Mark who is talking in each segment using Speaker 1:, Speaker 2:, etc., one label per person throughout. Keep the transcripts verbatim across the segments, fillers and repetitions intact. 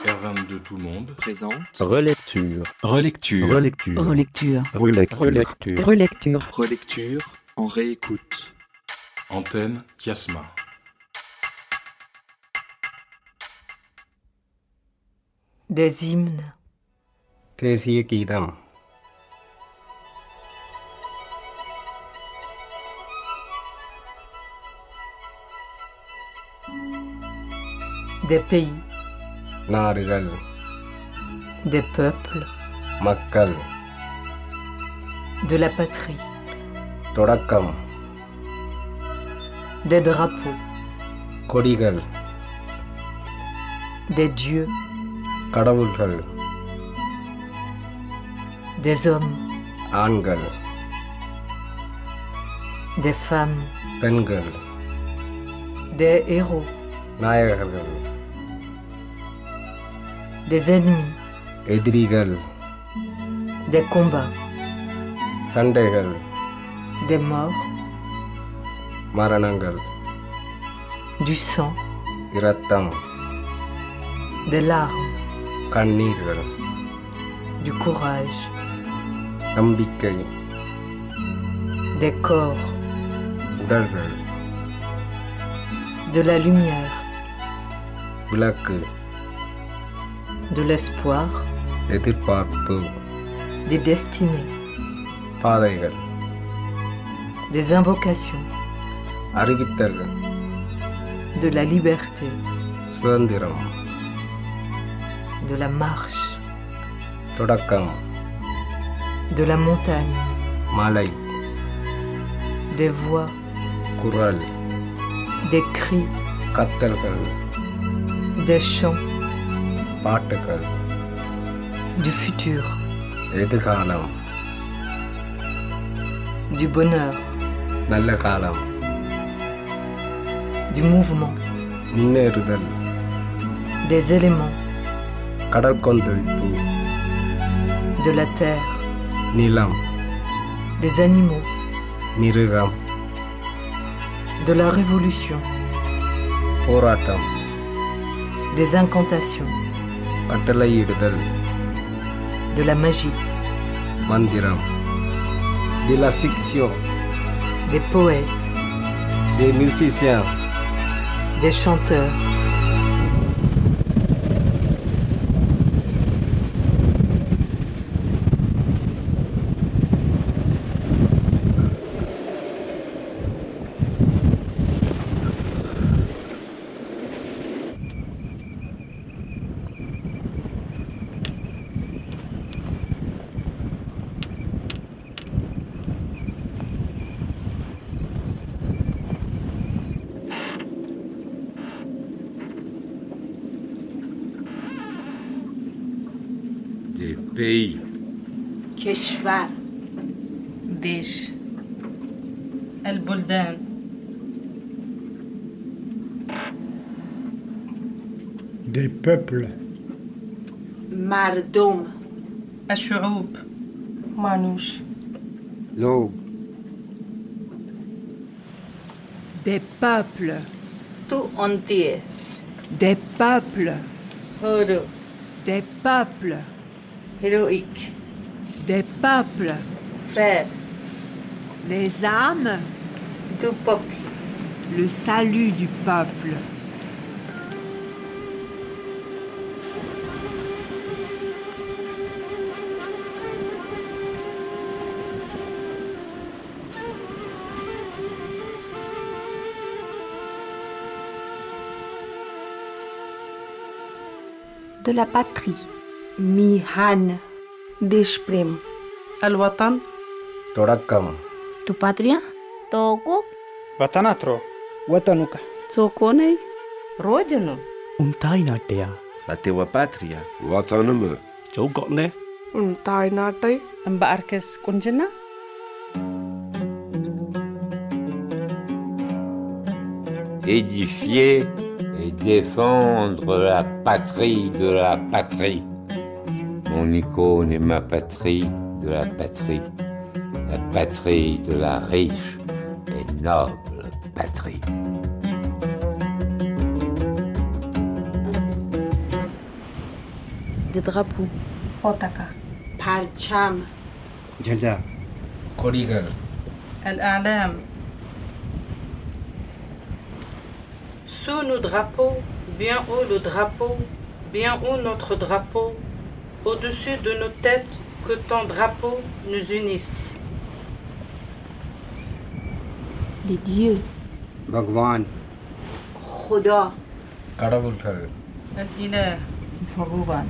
Speaker 1: R vingt-deux Tout le monde
Speaker 2: présente
Speaker 3: Relecture.
Speaker 1: Relecture.
Speaker 3: Relecture.
Speaker 4: Relecture.
Speaker 3: Relecture.
Speaker 4: Relecture.
Speaker 2: Relecture en réécoute.
Speaker 1: Antenne Kiasma.
Speaker 5: Des hymnes.
Speaker 6: ദേശീയ ഗീതം.
Speaker 5: Des pays.
Speaker 6: നാടുകൾ,
Speaker 5: Des peuples.
Speaker 6: മക്കൾ,
Speaker 5: De la patrie.
Speaker 6: തുടക്കം,
Speaker 5: Des drapeaux.
Speaker 6: കൊടികൾ,
Speaker 5: Des dieux.
Speaker 6: கடவுள்கள்,
Speaker 5: Des hommes.
Speaker 6: ஆண்கள்,
Speaker 5: Des femmes.
Speaker 6: பெண்கள்,
Speaker 5: Des héros.
Speaker 6: நாயகர்கள்,
Speaker 5: Des ennemis.
Speaker 6: எதிரிகள்,
Speaker 5: Des combats.
Speaker 6: சண்டைகள்,
Speaker 5: Des morts.
Speaker 6: மரணங்கள்,
Speaker 5: Du sang.
Speaker 6: இரத்தம்,
Speaker 5: Des larmes.
Speaker 6: கண்ணீர்கள்,
Speaker 5: Du courage.
Speaker 6: நம்பிக்கை,
Speaker 5: Des corps.
Speaker 6: உடல்கள்,
Speaker 5: De la lumière.
Speaker 6: விளக்கு,
Speaker 5: De l'espoir.
Speaker 6: எதிர்பார்ப்பு,
Speaker 5: Des destinées.
Speaker 6: பாதைகள்,
Speaker 5: Des invocations.
Speaker 6: அறிவித்தல்,
Speaker 5: De la liberté.
Speaker 6: சுதந்திரம்,
Speaker 5: De la marche.
Speaker 6: தொடக்கம்,
Speaker 5: De la montagne.
Speaker 6: மலை,
Speaker 5: Des voix.
Speaker 6: குரல்,
Speaker 5: Des cris.
Speaker 6: கத்தல்கள்,
Speaker 5: Des chants.
Speaker 6: பாட்டுகள்,
Speaker 5: Du futur.
Speaker 6: எதிர்காலம்,
Speaker 5: Du bonheur.
Speaker 6: நல்ல காலம்,
Speaker 5: Du mouvement.
Speaker 6: முன்னேறுதல்,
Speaker 5: Des éléments.
Speaker 6: கடல் கொந்தளிப்பு,
Speaker 5: De la terre.
Speaker 6: நிலம்,
Speaker 5: Des animaux.
Speaker 6: மிருகம்,
Speaker 5: De la révolution.
Speaker 6: போராட்டம்,
Speaker 5: Des incantations.
Speaker 6: கட்டளையிடுதல்,
Speaker 5: De la magie.
Speaker 6: மந்திரம், de la fiction,
Speaker 5: Des poètes.
Speaker 6: des musiciens,
Speaker 5: Des chanteurs.
Speaker 1: Des pays.
Speaker 7: کشور
Speaker 4: دش.
Speaker 7: البلدان
Speaker 8: Des peuples.
Speaker 7: مردم
Speaker 9: الشعوب
Speaker 7: مانوش
Speaker 2: L'aube.
Speaker 7: Des peuples.
Speaker 4: Tout entier.
Speaker 7: Des peuples.
Speaker 4: Horo.
Speaker 7: Des peuples.
Speaker 4: Héroïque.
Speaker 7: Des peuples.
Speaker 4: Frère.
Speaker 7: Les âmes.
Speaker 4: Du peuple.
Speaker 7: Le salut du peuple.
Speaker 10: De la patrie.
Speaker 7: Mihan. Desprim.
Speaker 9: الوطن
Speaker 6: தொடக்கம்,
Speaker 10: Tu patria?
Speaker 4: Toku.
Speaker 8: Vatanatro.
Speaker 3: Watanuka.
Speaker 9: Tsokone. Родину.
Speaker 3: Untai natea.
Speaker 2: La teua pátria.
Speaker 11: Vatanımı.
Speaker 3: Chogotne.
Speaker 9: Untai natai.
Speaker 4: Embarques kunjana.
Speaker 12: Édifier et défendre la patrie de la patrie. Mon icône est ma patrie de la patrie. La patrie de la riche et noble patrie.
Speaker 10: Des drapeaux.
Speaker 7: Potaka. Parcham.
Speaker 2: Janda.
Speaker 6: Kodigal.
Speaker 9: الأعلام. Sous nos drapeaux, bien haut le drapeau, bien haut notre drapeau, au-dessus de nos têtes, que ton drapeau nous unisse.
Speaker 10: Des dieux.
Speaker 2: Bhagwan.
Speaker 7: Khuda.
Speaker 6: கடவுள்கள்.
Speaker 9: الإله.
Speaker 4: Bhagavan.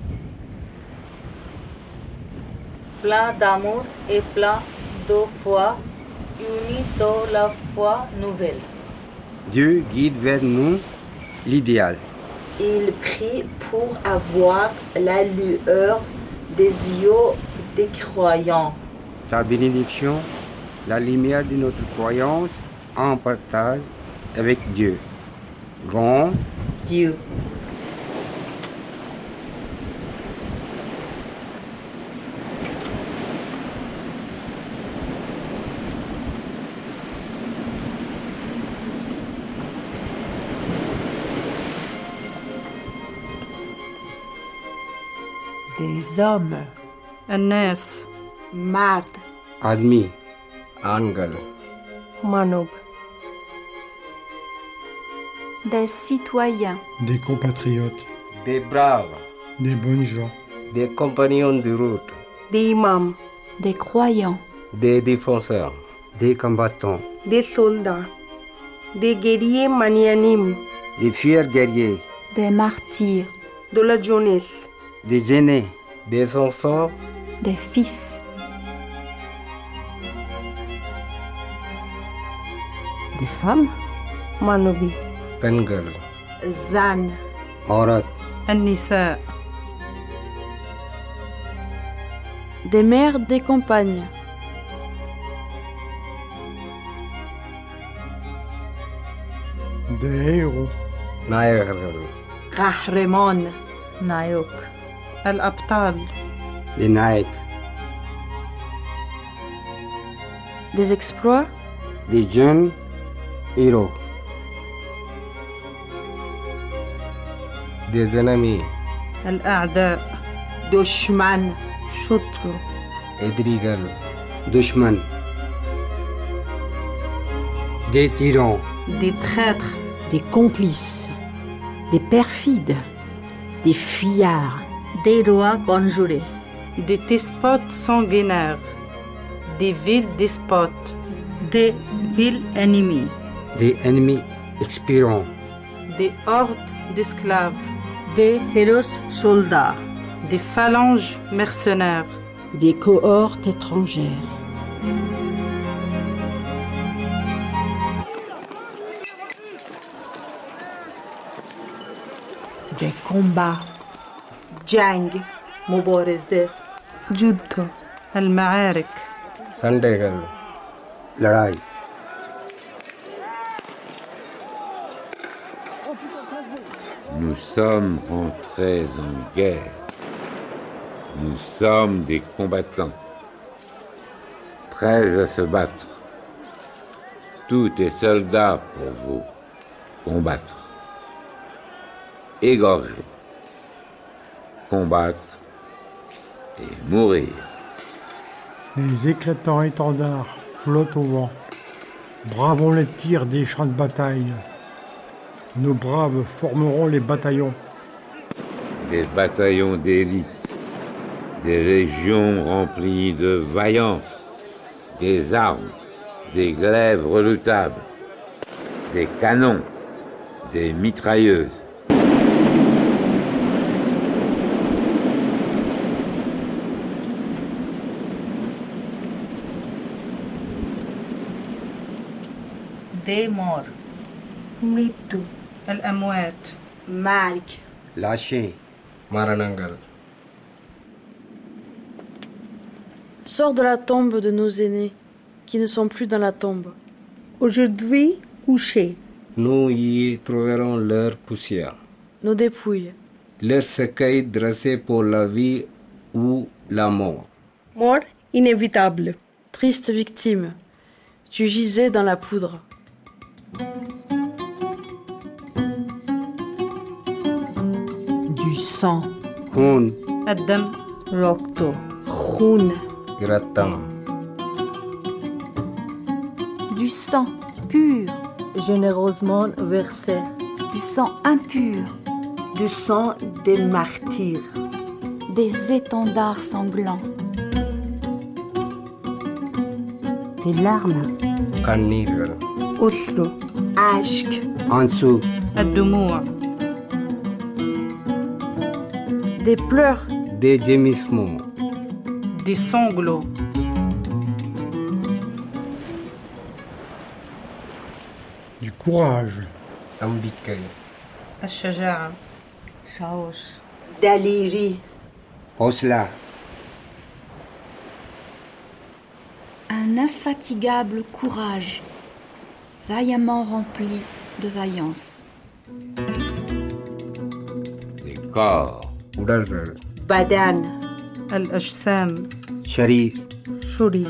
Speaker 4: Plein d'amour et plein de foi, unis dans la foi nouvelle.
Speaker 2: Dieu guide vers nous l'idéal.
Speaker 7: Il prie pour avoir la lueur des yeux des croyants.
Speaker 2: Ta bénédiction, la lumière de notre croyance en partage avec Dieu. Grand
Speaker 7: Dieu. Des hommes.
Speaker 9: الناس.
Speaker 7: Mard.
Speaker 2: admis.
Speaker 6: ஆண்கள்.
Speaker 7: Manob.
Speaker 10: Des citoyens.
Speaker 8: Des compatriotes.
Speaker 6: Des braves.
Speaker 8: Des bonnes gens.
Speaker 6: Des compagnons de route.
Speaker 7: Des imams.
Speaker 10: Des croyants.
Speaker 6: Des défenseurs.
Speaker 2: Des combattants.
Speaker 7: Des soldats. Des guerriers magnanimes.
Speaker 2: Des fiers guerriers.
Speaker 10: Des martyrs.
Speaker 7: De la jeunesse.
Speaker 2: Des aînés.
Speaker 6: Des enfants.
Speaker 10: Des fils.
Speaker 5: Des femmes.
Speaker 7: Manobi.
Speaker 6: பெண்கள்.
Speaker 7: Zan.
Speaker 2: Aurat.
Speaker 9: النساء.
Speaker 10: Des mères, des compagnes.
Speaker 8: Des héros.
Speaker 6: நாயகர்கள்.
Speaker 7: Kahraman.
Speaker 4: Nayok.
Speaker 9: الأبطال.
Speaker 2: Des naïcs.
Speaker 10: Des exploits.
Speaker 2: Des jeunes héros.
Speaker 6: Des ennemis.
Speaker 9: الأعداء.
Speaker 7: Dushman.
Speaker 5: Shotru.
Speaker 6: எதிரிகள்.
Speaker 2: Dushman. Des tyrans.
Speaker 9: Des traîtres.
Speaker 5: Des complices. Des perfides. Des fuyards.
Speaker 4: Des rois conjurés.
Speaker 9: Des despotes sanguinaires. Des villes despotes.
Speaker 4: Des villes ennemies.
Speaker 2: Des ennemis expirants.
Speaker 9: Des hordes d'esclaves.
Speaker 4: Des féroces soldats.
Speaker 9: Des phalanges mercenaires.
Speaker 5: Des cohortes étrangères.
Speaker 7: Des combats. Jang. Mubarizat. Judo.
Speaker 9: المعارك.
Speaker 6: சண்டைகள்.
Speaker 2: Laraï.
Speaker 12: Nous sommes rentrés en guerre. Nous sommes des combattants, prêts à se battre. Tout est soldat pour vous. Combattre. Égorger. Combattre et mourir.
Speaker 8: Les éclatants étendards flottent au vent. Bravons les tirs des champs de bataille. Nos braves formeront les bataillons.
Speaker 12: Des bataillons d'élite, des légions remplies de vaillance, des armes, des glaives redoutables, des canons, des mitrailleuses.
Speaker 4: Des morts.
Speaker 7: Mritu.
Speaker 9: الأموات.
Speaker 7: Mark.
Speaker 2: Lâchés.
Speaker 6: மரணங்கள்.
Speaker 10: Sors de la tombe de nos aînés, qui ne sont plus dans la tombe.
Speaker 7: Aujourd'hui, couché.
Speaker 6: Nous y trouverons leur poussière.
Speaker 10: Nos dépouilles.
Speaker 6: Leur cercueil dressé pour la vie ou la mort.
Speaker 7: Mort inévitable.
Speaker 10: Triste victime, tu gisais dans la poudre.
Speaker 7: Du sang
Speaker 2: خون
Speaker 9: الدم
Speaker 4: ركتو
Speaker 7: خون
Speaker 6: Gratam.
Speaker 11: Du sang pur,
Speaker 7: généreusement versé,
Speaker 11: du sang impur,
Speaker 7: du sang des martyrs,
Speaker 11: des étendards sanglants,
Speaker 5: des larmes,
Speaker 6: Kannirgal.
Speaker 7: Oslo, Ashk,
Speaker 2: en dessous,
Speaker 9: الدموع
Speaker 10: des pleurs,
Speaker 6: Des gémissements.
Speaker 9: des sanglots
Speaker 8: Du courage.
Speaker 6: Ambikay.
Speaker 9: الشجاعة
Speaker 4: ساوس
Speaker 7: دلیری،
Speaker 2: حوصلہ
Speaker 11: un infatigable courage, vaillamment rempli de vaillance.
Speaker 12: Les corps,
Speaker 6: Udalgal.
Speaker 7: بدن،
Speaker 9: الأجسام
Speaker 2: شريف
Speaker 7: شوری،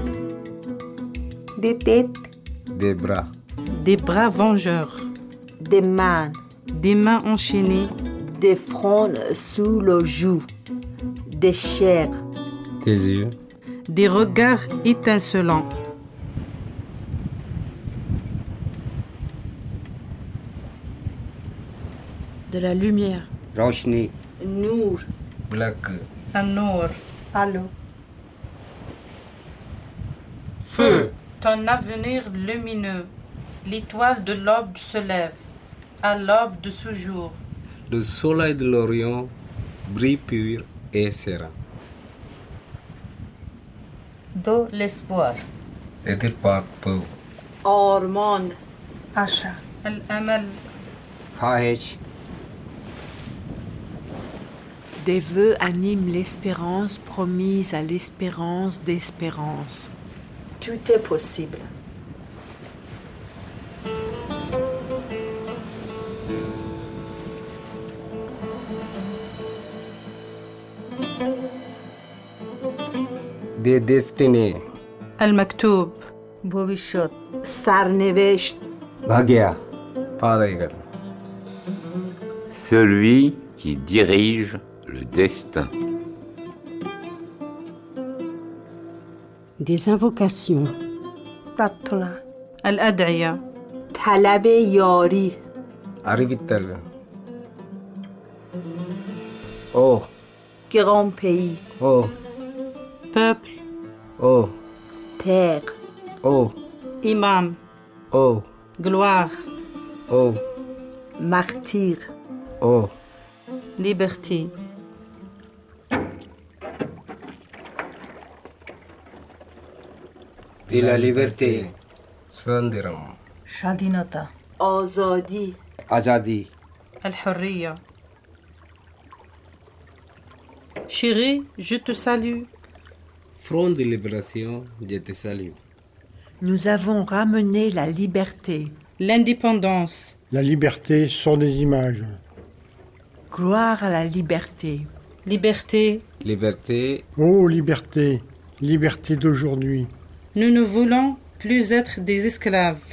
Speaker 7: des têtes,
Speaker 6: Des bras.
Speaker 9: des bras vengeurs,
Speaker 7: des mains,
Speaker 9: des mains enchaînées,
Speaker 7: des fronts sous le joug, des chairs,
Speaker 6: Des yeux.
Speaker 9: des regards étincelants,
Speaker 10: de la lumière,
Speaker 2: روشنی
Speaker 7: nour,
Speaker 6: Black.
Speaker 9: النور,
Speaker 7: allô,
Speaker 1: Feu.
Speaker 9: ton avenir lumineux, l'étoile de l'aube se lève, à l'aube de ce jour,
Speaker 6: Le soleil de l'Orient brille pur et serein.
Speaker 4: دو l'espoir
Speaker 6: Être par peu.
Speaker 7: آرمان، آشا،
Speaker 9: الأمل,
Speaker 2: خواهش
Speaker 13: Des vœux animent l'espérance promise à l'espérance d'espérance.
Speaker 7: tout est possible.
Speaker 6: Des destinées.
Speaker 9: المكتوب,
Speaker 4: भविष्यत
Speaker 7: سرنوشت،
Speaker 2: भाग्य
Speaker 6: Padaigal.
Speaker 12: celui qui dirige le destin.
Speaker 5: des invocations,
Speaker 7: راتونا،
Speaker 9: الأدعية,
Speaker 7: طلب یاری،
Speaker 6: Arrivital. Oh.
Speaker 7: grand pays،
Speaker 6: Oh.
Speaker 9: peuple,
Speaker 6: Oh.
Speaker 7: terre،
Speaker 6: Oh.
Speaker 9: imam,
Speaker 6: Oh.
Speaker 9: gloire,
Speaker 6: Oh.
Speaker 7: martyr،
Speaker 6: Oh.
Speaker 9: liberté,
Speaker 2: de la liberté
Speaker 6: Swandiram.
Speaker 4: شادیناتا
Speaker 7: آزادی،
Speaker 2: آزادی
Speaker 9: الحرية. Chérie, je te salue.
Speaker 6: Front de libération, je te salue.
Speaker 13: Nous avons ramené la liberté.
Speaker 9: L'indépendance.
Speaker 8: La liberté sont des images.
Speaker 13: Gloire à la liberté.
Speaker 9: Liberté.
Speaker 6: Liberté.
Speaker 8: Ô liberté, liberté d'aujourd'hui.
Speaker 9: Nous ne voulons plus être des esclaves.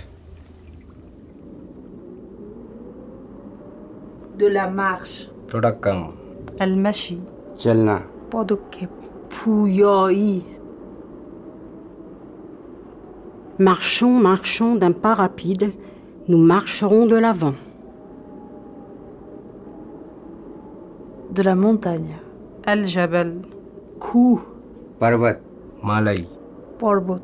Speaker 7: de la marche،
Speaker 6: Todakam.
Speaker 9: المشي.
Speaker 2: चलना
Speaker 7: پادوکپ، پویایی،
Speaker 5: marchons, marchons d'un pas rapide, nous marcherons de l'avant.
Speaker 10: de la montagne,
Speaker 9: الجبل.
Speaker 7: کوه،
Speaker 2: पर्वत
Speaker 6: Malay.
Speaker 7: پربت،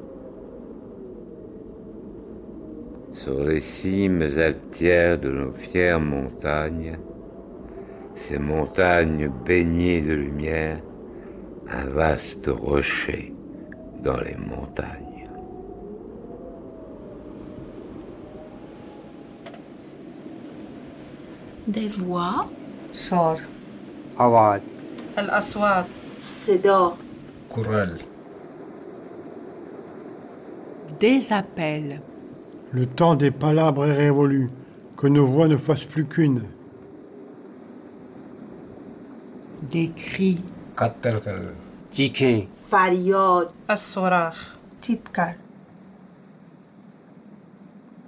Speaker 12: Sur les cimes altières de nos fières montagnes, ces montagnes baignées de lumière, un vaste rocher dans les montagnes.
Speaker 11: Des voix,
Speaker 4: صار
Speaker 2: आवाज
Speaker 9: الأصوات.
Speaker 7: صدا،
Speaker 6: Kural.
Speaker 13: Des appels.
Speaker 8: Le temps des palabres est révolu, que nos voix ne fassent plus qu'une.
Speaker 13: Des cris.
Speaker 6: Katalkal.
Speaker 2: चीखें
Speaker 7: فریاد،
Speaker 9: الصراخ.
Speaker 7: چیتکار،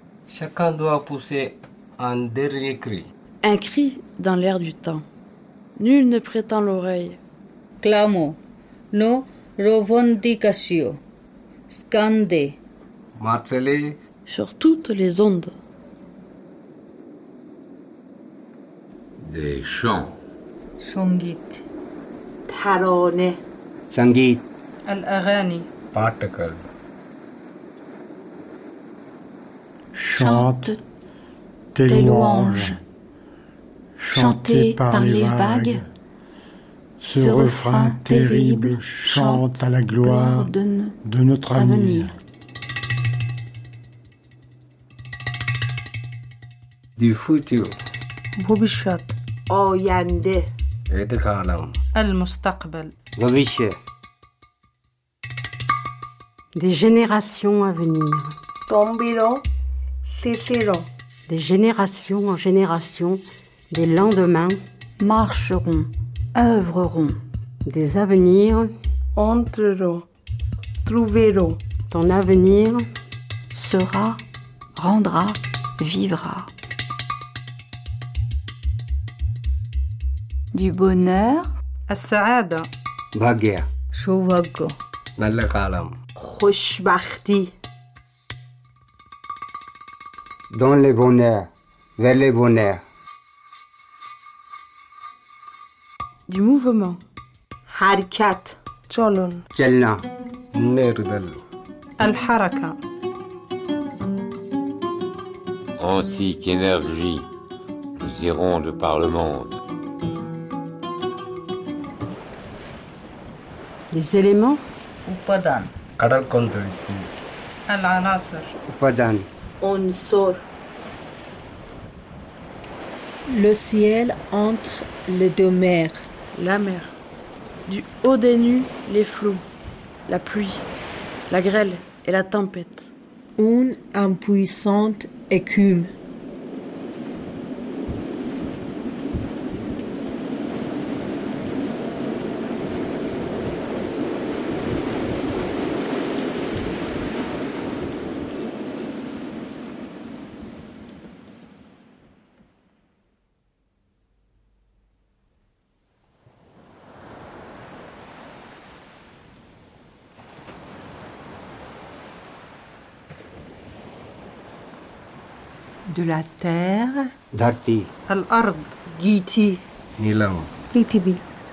Speaker 6: Chacun doit pousser un dernier cri.
Speaker 10: un cri dans l'air du temps. Nul ne prétend l'oreille.
Speaker 4: Clamo, no revendicatio, scande,
Speaker 6: marceler
Speaker 10: sur toutes les ondes.
Speaker 12: Des chants.
Speaker 4: Songit,
Speaker 7: ترانه
Speaker 2: Sangeet,
Speaker 9: الأغاني
Speaker 6: पाठकल
Speaker 8: Chante tes
Speaker 11: tes
Speaker 8: louanges,
Speaker 11: louanges, chantées par les vagues,
Speaker 8: ce refrain terrible chante à la gloire
Speaker 11: de, n-
Speaker 8: de notre avenir.
Speaker 6: du futur
Speaker 10: ভবিষ্যৎ
Speaker 7: آینده
Speaker 6: etikhalam
Speaker 9: المستقبل
Speaker 2: Bhavishya,
Speaker 5: Des générations à venir.
Speaker 7: tomberon cesseront
Speaker 5: Des générations en générations, des lendemains,
Speaker 11: marcheront, œuvreront.
Speaker 5: des avenirs,
Speaker 7: entreront trouveront
Speaker 5: ton avenir
Speaker 11: Sera, rendra, vivra. Du bonheur,
Speaker 9: السعادة
Speaker 2: Bhagya,
Speaker 4: Shovago,
Speaker 6: நல்ல காலம்
Speaker 7: خوشبختی
Speaker 2: dans les bonheurs, vers les bonheurs.
Speaker 10: du mouvement.
Speaker 7: حرکت
Speaker 10: চলন
Speaker 2: Chalna,
Speaker 6: முன்னேறுதல்
Speaker 9: الحركة
Speaker 12: Antique énergie, nous irons de par le monde.
Speaker 5: les éléments,
Speaker 4: Upadan,
Speaker 6: கடல் கொந்தளிப்பு
Speaker 9: العناصر
Speaker 2: Upadan,
Speaker 7: عنصر
Speaker 10: Le ciel entre les deux mers. La mer. Du haut des nues, les flots. La pluie, la grêle et la tempête. Une impuissante écume.
Speaker 13: De la terre,
Speaker 2: Dharti,
Speaker 9: الأرض
Speaker 7: گیتی
Speaker 6: நிலம்
Speaker 7: پریتھوی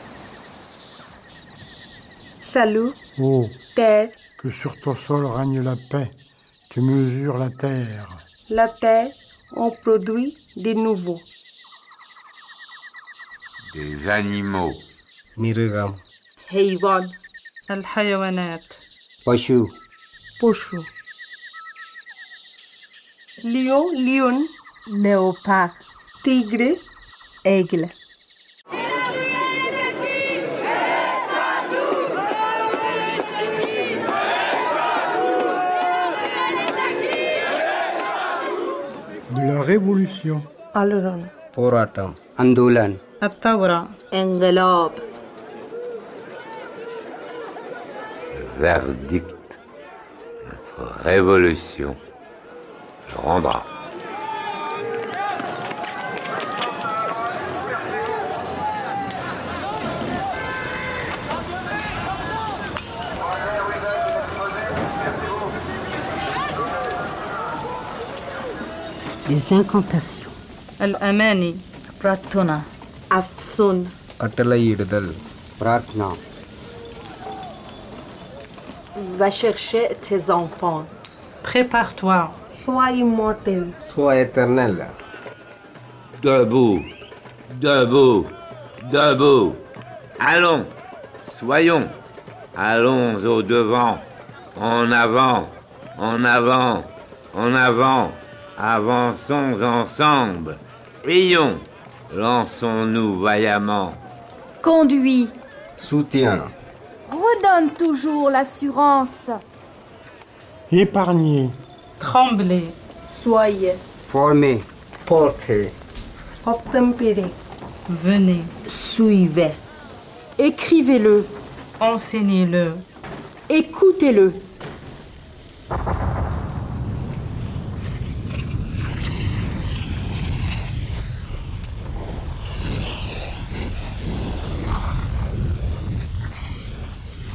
Speaker 7: Salut,
Speaker 8: Oh,
Speaker 7: terre,
Speaker 8: que sur ton sol règne la paix, tu mesures la terre.
Speaker 7: la terre, on produit des nouveaux.
Speaker 12: Des animaux.
Speaker 6: மிருகம்
Speaker 7: حیوان
Speaker 9: الحيوانات
Speaker 2: Pashu,
Speaker 7: پشو lion, lion, léopard, tigre, aigle.
Speaker 8: De la révolution,
Speaker 7: Alaron,
Speaker 6: போராட்டம்
Speaker 2: Andolan,
Speaker 9: الثورة
Speaker 7: انقلاب.
Speaker 12: Verdict. Notre révolution le rendra.
Speaker 5: les incantations,
Speaker 9: الأماني
Speaker 4: Pratuna,
Speaker 7: افسون
Speaker 6: கட்டளையிடுதல்
Speaker 2: Pratna,
Speaker 7: va chercher tes enfants.
Speaker 9: Prépare-toi.
Speaker 7: Sois immortel.
Speaker 6: Sois éternel.
Speaker 12: Debout, debout, debout. Allons, soyons, allons au devant, en avant, en avant, en avant, avançons ensemble, ayons, lançons-nous vaillamment.
Speaker 11: conduis,
Speaker 6: Soutien.
Speaker 11: redonne toujours l'assurance.
Speaker 8: épargner,
Speaker 9: Tremblez.
Speaker 7: Soyez.
Speaker 2: Former,
Speaker 6: Porter.
Speaker 7: Obtempérer.
Speaker 9: Venez.
Speaker 7: Suivez.
Speaker 5: écrivez-le,
Speaker 9: Enseignez-le.
Speaker 5: écoutez-le.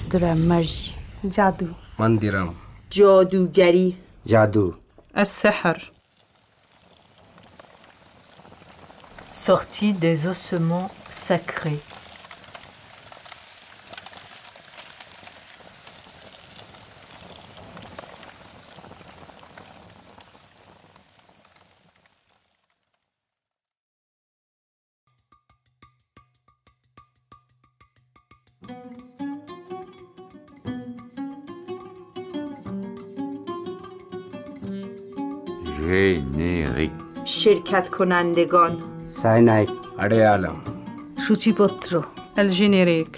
Speaker 10: de la magie.
Speaker 13: Jadou.
Speaker 6: Mandiram.
Speaker 7: جادوگری.
Speaker 2: Jadou.
Speaker 9: السحر.
Speaker 14: Sortie des ossements sacrés.
Speaker 12: Générique.
Speaker 7: شرکت کنندگان.
Speaker 2: Cyanide.
Speaker 6: Adeyalam.
Speaker 4: সূচিপত্র
Speaker 9: El générique.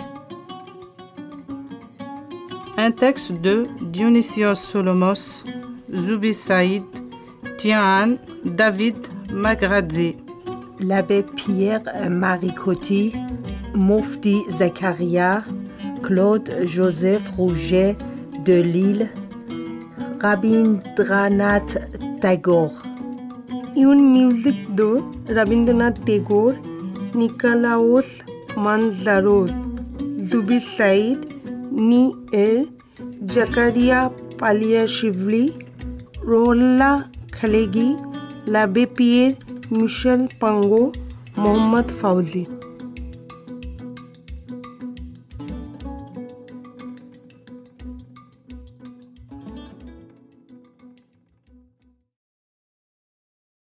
Speaker 9: Un texte de Dionysios Solomos, Zubi Saïd, Tian, David Magradzi.
Speaker 13: L'abbé Pierre-Marie Coty, Mufti Zakaria, Claude Joseph Rouget de Lille, Rabindranath Tagore.
Speaker 15: Une musique de Rabindranath Tagore, Nikolaos Manzarov, Zubi Saïd, Ni Er, Zakaria Paliashvili, Rolla Khalegi, l'abbé Pierre Michel Pango, Mohammad Fauzi.